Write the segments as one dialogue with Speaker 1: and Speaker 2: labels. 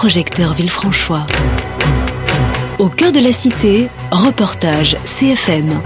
Speaker 1: Projecteur Villefranchois. Au cœur de la cité, reportage CFM.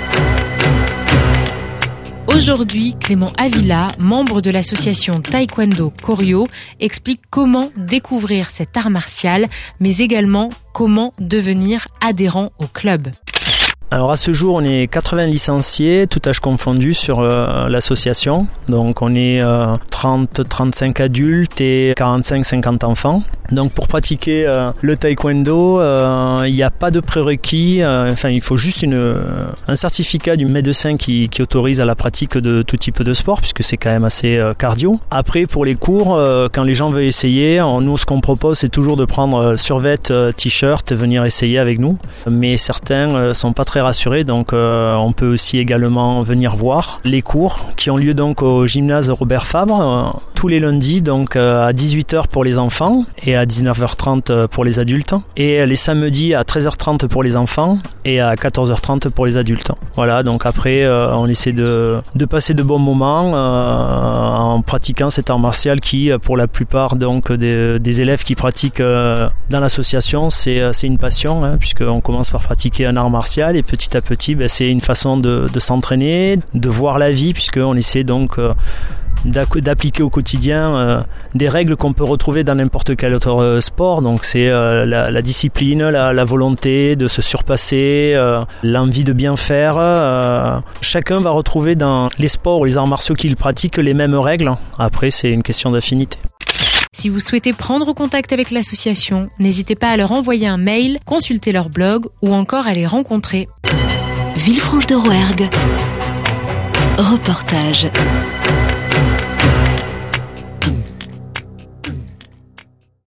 Speaker 2: Aujourd'hui, Clément Avila, membre de l'association Taekwondo Koryo, explique comment découvrir cet art martial, mais également comment devenir adhérent au club.
Speaker 3: Alors à ce jour, on est 80 licenciés, tout âge confondu sur l'association. Donc on est 30-35 adultes et 45-50 enfants. Donc pour pratiquer le taekwondo, il n'y a pas de prérequis. Il faut juste un certificat du médecin qui autorise à la pratique de tout type de sport, puisque c'est quand même assez cardio. Après, pour les cours, quand les gens veulent essayer, nous ce qu'on propose, c'est toujours de prendre survêt, t-shirt, venir essayer avec nous. Mais certains sont pas très rassurés, donc on peut aussi également venir voir les cours qui ont lieu donc au gymnase Robert Fabre tous les lundis, donc à 18h pour les enfants et à 19h30 pour les adultes, et les samedis à 13h30 pour les enfants et à 14h30 pour les adultes. Voilà, donc après on essaie de passer de bons moments en pratiquant cet art martial qui, pour la plupart donc des élèves qui pratiquent dans l'association, c'est une passion, puisqu'on commence par pratiquer un art martial et petit à petit, c'est une façon de s'entraîner, de voir la vie, puisqu'on essaie donc d'appliquer au quotidien des règles qu'on peut retrouver dans n'importe quel autre sport. Donc c'est la discipline, la volonté de se surpasser, l'envie de bien faire. Chacun va retrouver dans les sports ou les arts martiaux qu'il pratique les mêmes règles. Après, c'est une question d'affinité.
Speaker 2: Si vous souhaitez prendre contact avec l'association, n'hésitez pas à leur envoyer un mail, consulter leur blog ou encore à les rencontrer.
Speaker 1: Villefranche de Rouergue. Reportage.